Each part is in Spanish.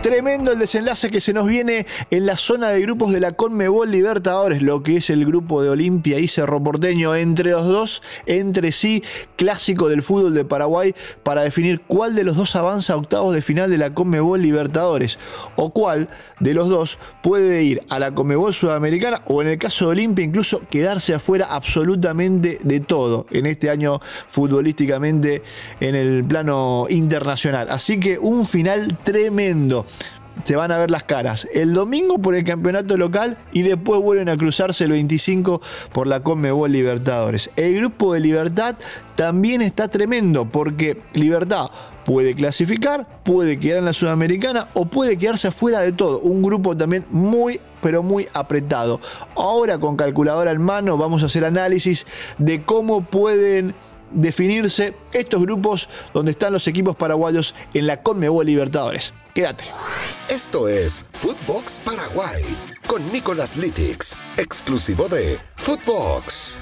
Tremendo el desenlace que se nos viene en la zona de grupos de la Conmebol Libertadores, lo que es el grupo de Olimpia y Cerro Porteño, entre los dos, entre sí, clásico del fútbol de Paraguay, para definir cuál de los dos avanza a octavos de final de la Conmebol Libertadores, o cuál de los dos puede ir a la Conmebol Sudamericana, o en el caso de Olimpia, incluso quedarse afuera absolutamente de todo en este año futbolísticamente en el plano internacional. Así que un final tremendo. Se van a ver las caras el domingo por el campeonato local y después vuelven a cruzarse el 25 por la Conmebol Libertadores. El grupo de Libertad también está tremendo porque Libertad puede clasificar, puede quedar en la Sudamericana o puede quedarse afuera de todo. Un grupo también muy, pero muy apretado. Ahora con calculadora en mano vamos a hacer análisis de cómo pueden definirse estos grupos donde están los equipos paraguayos en la Conmebol Libertadores. Quédate. Esto es Footbox Paraguay con Nicolás Litix, exclusivo de Footbox.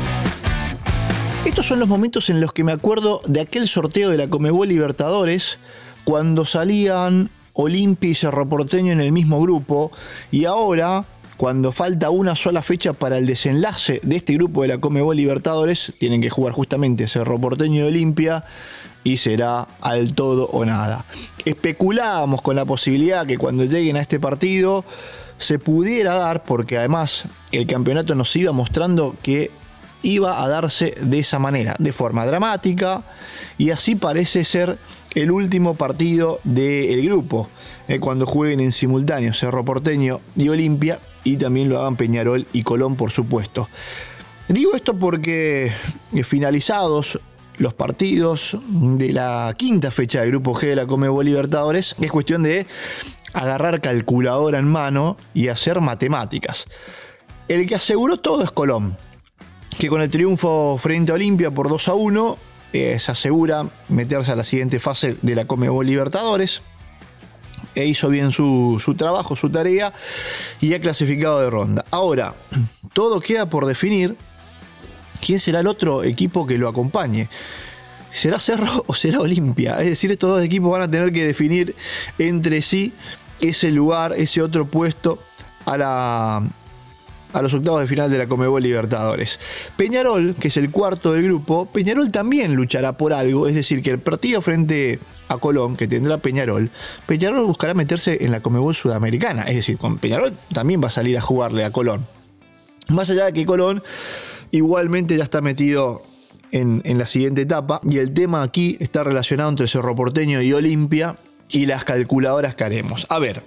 Estos son los momentos en los que me acuerdo de aquel sorteo de la Conmebol Libertadores cuando salían Olimpia y Cerro Porteño en el mismo grupo, y ahora, cuando falta una sola fecha para el desenlace de este grupo de la Conmebol Libertadores, tienen que jugar justamente Cerro Porteño y Olimpia, y será al todo o nada. Especulábamos con la posibilidad que cuando lleguen a este partido se pudiera dar, porque además el campeonato nos iba mostrando que iba a darse de esa manera, de forma dramática, y así parece ser el último partido del grupo, cuando jueguen en simultáneo Cerro Porteño y Olimpia, y también lo hagan Peñarol y Colón, por supuesto. Digo esto porque finalizados los partidos de la quinta fecha del grupo G de la Conmebol Libertadores, es cuestión de agarrar calculadora en mano y hacer matemáticas. El que aseguró todo es Colón, que con el triunfo frente a Olimpia por 2-1 se asegura meterse a la siguiente fase de la Conmebol Libertadores, e hizo bien su trabajo, su tarea, y ha clasificado de ronda. Ahora, todo queda por definir quién será el otro equipo que lo acompañe. ¿Será Cerro o será Olimpia? Es decir, estos dos equipos van a tener que definir entre sí ese lugar, ese otro puesto a los octavos de final de la Conmebol Libertadores. Peñarol, que es el cuarto del grupo, Peñarol también luchará por algo, es decir, que el partido frente a Colón, que tendrá Peñarol buscará meterse en la Conmebol Sudamericana, es decir, con Peñarol también va a salir a jugarle a Colón. Más allá de que Colón igualmente ya está metido en la siguiente etapa, y el tema aquí está relacionado entre Cerro Porteño y Olimpia y las calculadoras que haremos. A ver,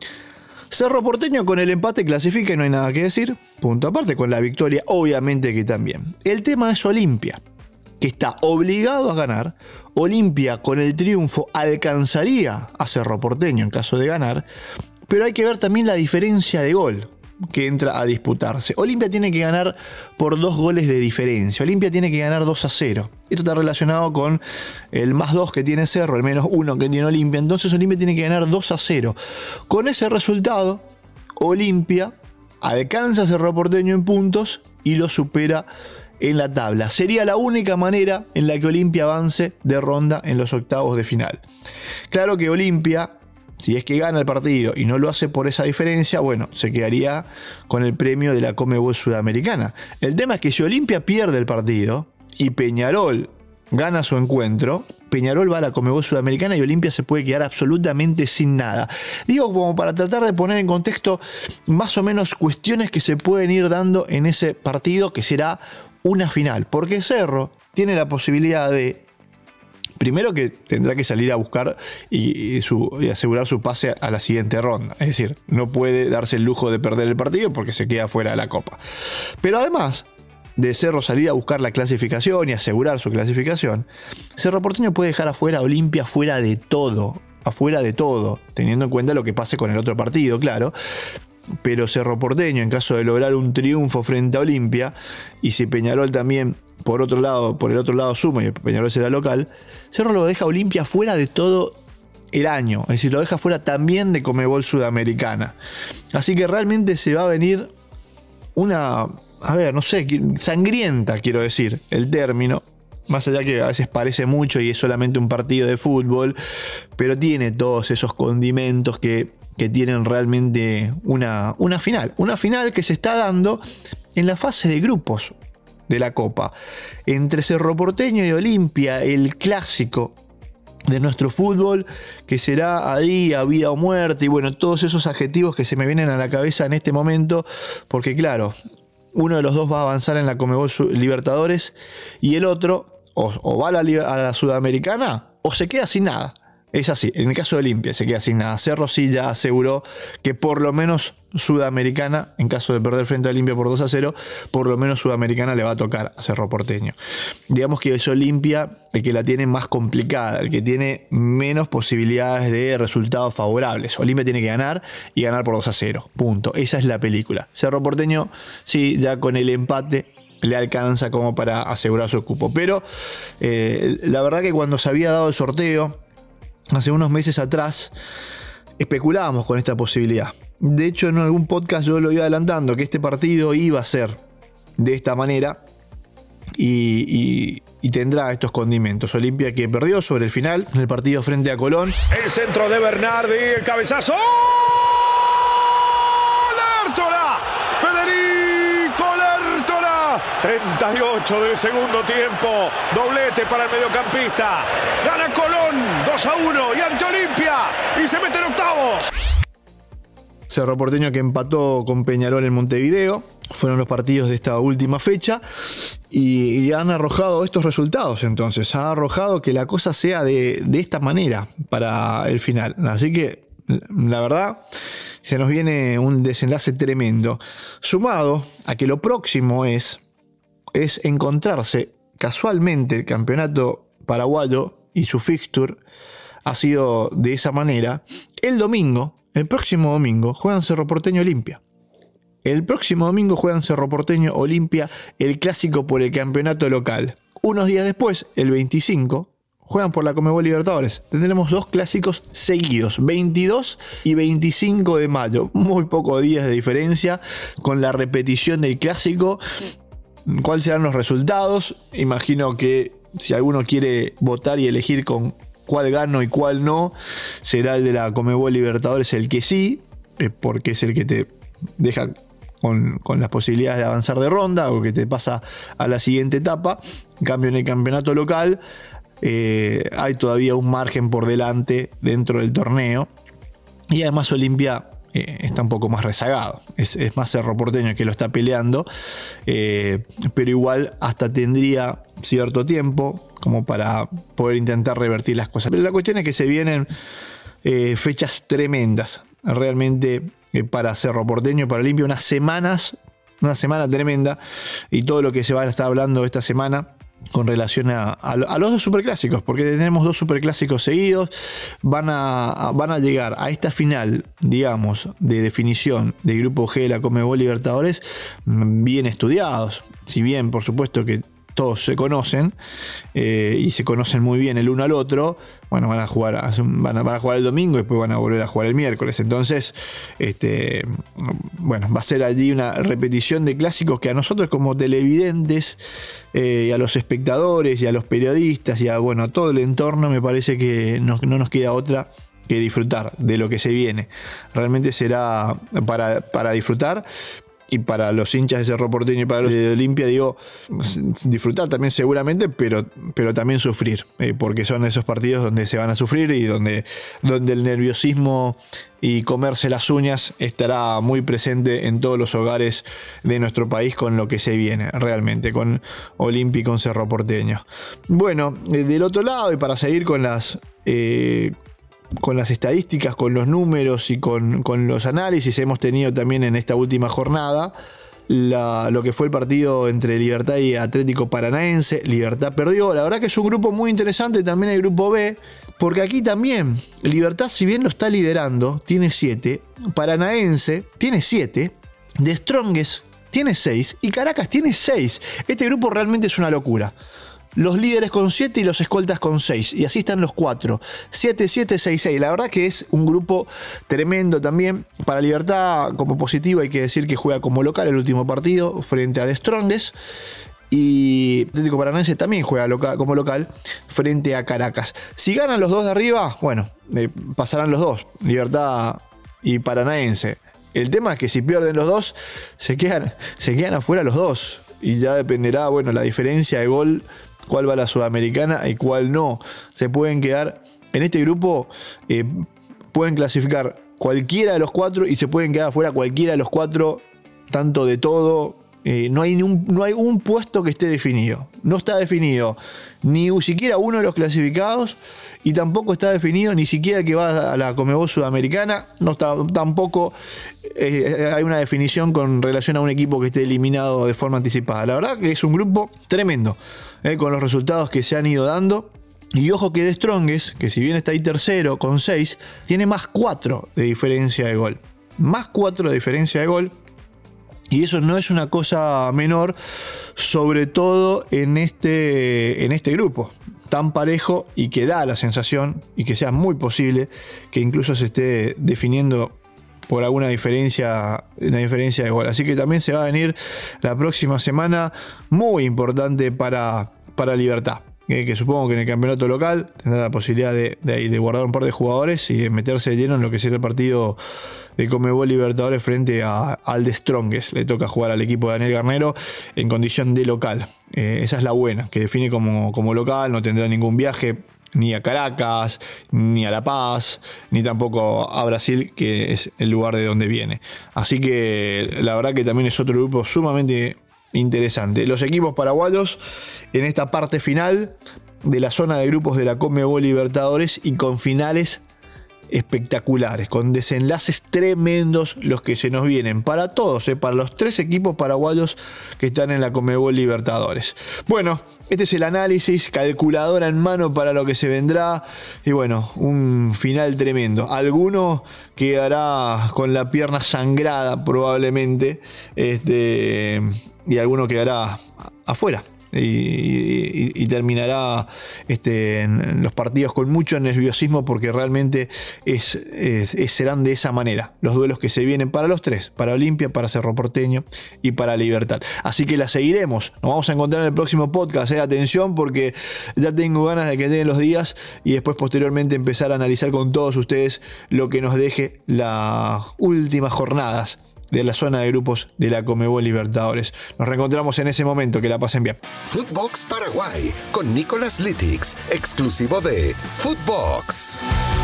Cerro Porteño con el empate clasifica y no hay nada que decir, punto aparte. Con la victoria obviamente que también. El tema es Olimpia, que está obligado a ganar. Olimpia con el triunfo alcanzaría a Cerro Porteño en caso de ganar, pero hay que ver también la diferencia de gol que entra a disputarse. Olimpia tiene que ganar por 2 goles de diferencia. Olimpia tiene que ganar 2-0. Esto está relacionado con el +2 que tiene Cerro, el -1 que tiene Olimpia. Entonces Olimpia tiene que ganar 2-0. Con ese resultado, Olimpia alcanza a Cerro Porteño en puntos y lo supera en la tabla. Sería la única manera en la que Olimpia avance de ronda en los octavos de final. Claro que Olimpia, si es que gana el partido y no lo hace por esa diferencia, bueno, se quedaría con el premio de la Conmebol Sudamericana. El tema es que si Olimpia pierde el partido y Peñarol gana su encuentro, Peñarol va a la Conmebol Sudamericana y Olimpia se puede quedar absolutamente sin nada. Digo, como para tratar de poner en contexto más o menos cuestiones que se pueden ir dando en ese partido, que será una final, porque Cerro tiene la posibilidad de, primero, que tendrá que salir a buscar y asegurar su pase a la siguiente ronda. Es decir, no puede darse el lujo de perder el partido porque se queda fuera de la Copa. Pero además de Cerro salir a buscar la clasificación y asegurar su clasificación, Cerro Porteño puede dejar afuera a Olimpia afuera de todo, teniendo en cuenta lo que pase con el otro partido, claro. Pero Cerro Porteño, en caso de lograr un triunfo frente a Olimpia, y si Peñarol también por el otro lado suma y Peñarol será local, Cerro lo deja a Olimpia fuera de todo el año, es decir, lo deja fuera también de Conmebol Sudamericana. Así que realmente se va a venir una, sangrienta, quiero decir, el término, Más allá que a veces parece mucho y es solamente un partido de fútbol, pero tiene todos esos condimentos que tienen realmente una final. Una final que se está dando en la fase de grupos de la Copa. Entre Cerro Porteño y Olimpia, el clásico de nuestro fútbol, que será ahí a vida o muerte, y bueno, todos esos adjetivos que se me vienen a la cabeza en este momento, porque claro, uno de los dos va a avanzar en la Conmebol Libertadores y el otro o va a la Sudamericana o se queda sin nada. Es así, en el caso de Olimpia se queda sin nada. Cerro sí ya aseguró que por lo menos Sudamericana, en caso de perder frente a Olimpia por 2-0, por lo menos Sudamericana le va a tocar a Cerro Porteño. Digamos que es Olimpia el que la tiene más complicada, el que tiene menos posibilidades de resultados favorables. Olimpia tiene que ganar y ganar por 2-0, punto. Esa es la película. Cerro Porteño, sí, ya con el empate le alcanza como para asegurar su cupo. Pero la verdad que cuando se había dado el sorteo, hace unos meses atrás, especulábamos con esta posibilidad. De hecho, en algún podcast yo lo iba adelantando, que este partido iba a ser de esta manera y tendrá estos condimentos. Olimpia que perdió sobre el final en el partido frente a Colón. El centro de Bernardi, el cabezazo. ¡Lertora! Federico Lertora. 38 del segundo tiempo. Doblete para el mediocampista. Gana Colón 2-1 y ante Olimpia. Y se mete en octavos. Cerro Porteño que empató con Peñarol en Montevideo. Fueron los partidos de esta última fecha. Y han arrojado estos resultados. Entonces, ha arrojado que la cosa sea de esta manera para el final. Así que, la verdad, se nos viene un desenlace tremendo. Sumado a que lo próximo es encontrarse casualmente el campeonato paraguayo y su fixture ha sido de esa manera. El próximo domingo, juegan Cerro Porteño Olimpia. El próximo domingo juegan Cerro Porteño Olimpia, el clásico por el campeonato local. Unos días después, el 25, juegan por la Conmebol Libertadores. Tendremos dos clásicos seguidos, 22 y 25 de mayo. Muy pocos días de diferencia con la repetición del clásico. ¿Cuáles serán los resultados? Imagino que si alguno quiere votar y elegir con cuál gano y cuál no, será el de la Conmebol Libertadores el que sí, porque es el que te deja con las posibilidades de avanzar de ronda o que te pasa a la siguiente etapa. En cambio, en el campeonato local hay todavía un margen por delante dentro del torneo y además Olimpia está un poco más rezagado. Es más Cerro Porteño que lo está peleando, pero igual hasta tendría cierto tiempo como para poder intentar revertir las cosas. Pero la cuestión es que se vienen fechas tremendas, realmente para Cerro Porteño, para Olimpia, una semana tremenda, y todo lo que se va a estar hablando esta semana con relación a los dos superclásicos, porque tenemos dos superclásicos seguidos. Van a llegar a esta final, digamos, de definición del grupo G de la Conmebol Libertadores bien estudiados. Si bien, por supuesto, que todos se conocen y se conocen muy bien el uno al otro, bueno, van a jugar el domingo y después van a volver a jugar el miércoles. Entonces, bueno, va a ser allí una repetición de clásicos que a nosotros como televidentes, y a los espectadores y a los periodistas y a todo el entorno, me parece que no nos queda otra que disfrutar de lo que se viene. Realmente será para disfrutar. Y para los hinchas de Cerro Porteño y para los de Olimpia, digo, disfrutar también seguramente, pero también sufrir, porque son esos partidos donde se van a sufrir y donde el nerviosismo y comerse las uñas estará muy presente en todos los hogares de nuestro país con lo que se viene realmente, con Olimpia y con Cerro Porteño. Bueno, del otro lado, y para seguir con las estadísticas, con los números y con los análisis, hemos tenido también en esta última jornada lo que fue el partido entre Libertad y Atlético Paranaense. Libertad perdió. La verdad que es un grupo muy interesante también el grupo B, porque aquí también Libertad, si bien lo está liderando, tiene 7, Paranaense tiene 7, The Strongest tiene 6 y Caracas tiene 6. Este grupo realmente es una locura. Los líderes con 7 y los escoltas con 6. Y así están los 4. 7, 7, 6, 6. La verdad que es un grupo tremendo también. Para Libertad, como positivo, hay que decir que juega como local el último partido frente a The Strongest. y Atlético Paranaense también juega como local frente a Caracas. Si ganan los dos de arriba, bueno, pasarán los dos, Libertad y Paranaense. El tema es que si pierden los dos, se quedan afuera los dos. Y ya dependerá, bueno, la diferencia de gol, cuál va a la Sudamericana y cuál no. Se pueden quedar en este grupo, pueden clasificar cualquiera de los 4 y se pueden quedar afuera cualquiera de los 4, tanto de todo. No hay un puesto que esté definido. No está definido ni siquiera uno de los clasificados y tampoco está definido ni siquiera el que va a la Conmebol Sudamericana. No está, tampoco hay una definición con relación a un equipo que esté eliminado de forma anticipada. La verdad que es un grupo tremendo, con los resultados que se han ido dando. Y ojo que The Strongest, que si bien está ahí tercero con 6, tiene más 4 de diferencia de gol. Más 4 de diferencia de gol. Y eso no es una cosa menor, sobre todo en este grupo tan parejo y que da la sensación, y que sea muy posible, que incluso se esté definiendo por alguna diferencia de gol. Así que también se va a venir la próxima semana muy importante para Libertad. Que supongo que en el campeonato local tendrá la posibilidad de guardar un par de jugadores y de meterse de lleno en lo que será el partido de Conmebol Libertadores frente al The Strongest. Le toca jugar al equipo de Daniel Garnero en condición de local. Esa es la buena, que define como local, no tendrá ningún viaje ni a Caracas, ni a La Paz, ni tampoco a Brasil, que es el lugar de donde viene. Así que la verdad que también es otro grupo sumamente interesante. Los equipos paraguayos en esta parte final de la zona de grupos de la Conmebol Libertadores y con finales espectaculares, con desenlaces tremendos los que se nos vienen para todos, para los 3 equipos paraguayos que están en la Conmebol Libertadores. Bueno, este es el análisis, calculadora en mano para lo que se vendrá y bueno, un final tremendo. Alguno quedará con la pierna sangrada probablemente, y alguno quedará afuera. Y terminará en los partidos con mucho nerviosismo porque realmente serán de esa manera los duelos que se vienen para los 3, para Olimpia, para Cerro Porteño y para Libertad. Así que la seguiremos, nos vamos a encontrar en el próximo podcast. Atención porque ya tengo ganas de que lleguen los días y después posteriormente empezar a analizar con todos ustedes lo que nos deje las últimas jornadas de la zona de grupos de la Conmebol Libertadores. Nos reencontramos en ese momento, que la pasen bien. Footbox Paraguay con Nicolas Litix, exclusivo de Footbox.